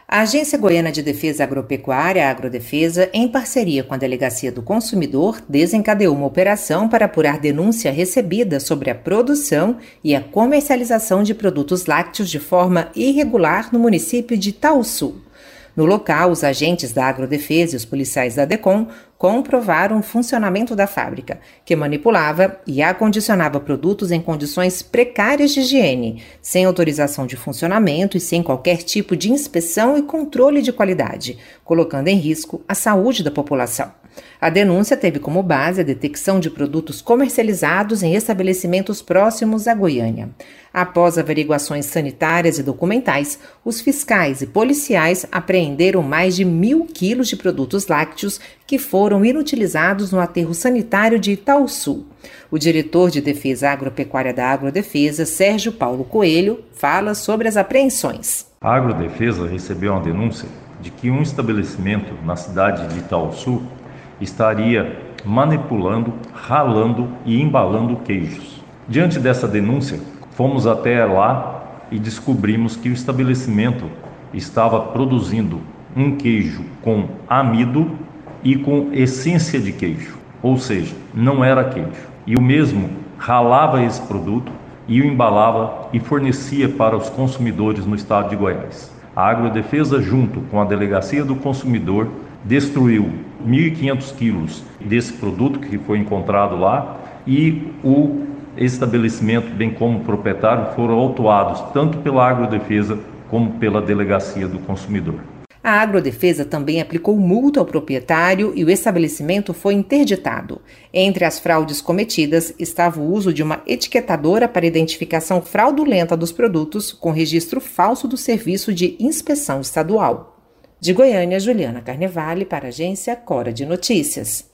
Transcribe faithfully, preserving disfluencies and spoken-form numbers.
A Agência Goiana de Defesa Agropecuária, a Agrodefesa, em parceria com a Delegacia do Consumidor, desencadeou uma operação para apurar denúncia recebida sobre a produção e a comercialização de produtos lácteos de forma irregular no município de Itaúsu. No local, os agentes da Agrodefesa e os policiais da DECOM comprovaram o funcionamento da fábrica, que manipulava e acondicionava produtos em condições precárias de higiene, sem autorização de funcionamento e sem qualquer tipo de inspeção e controle de qualidade, colocando em risco a saúde da população. A denúncia teve como base a detecção de produtos comercializados em estabelecimentos próximos a Goiânia. Após averiguações sanitárias e documentais, os fiscais e policiais apreenderam mais de mil quilos de produtos lácteos que foram inutilizados no aterro sanitário de Itaúsu. O diretor de Defesa Agropecuária da Agrodefesa, Sérgio Paulo Coelho, fala sobre as apreensões. A Agrodefesa recebeu uma denúncia de que um estabelecimento na cidade de Itaúsu estaria manipulando, ralando e embalando queijos. Diante dessa denúncia, fomos até lá e descobrimos que o estabelecimento estava produzindo um queijo com amido e com essência de queijo, ou seja, não era queijo. E o mesmo ralava esse produto e o embalava e fornecia para os consumidores no estado de Goiás. A Agrodefesa, junto com a Delegacia do Consumidor, destruiu mil e quinhentos quilos desse produto que foi encontrado lá e o estabelecimento, bem como o proprietário, foram autuados tanto pela Agrodefesa como pela Delegacia do Consumidor. A Agrodefesa também aplicou multa ao proprietário e o estabelecimento foi interditado. Entre as fraudes cometidas estava o uso de uma etiquetadora para identificação fraudulenta dos produtos com registro falso do Serviço de Inspeção Estadual. De Goiânia, Juliana Carnevale para a Agência Cora de Notícias.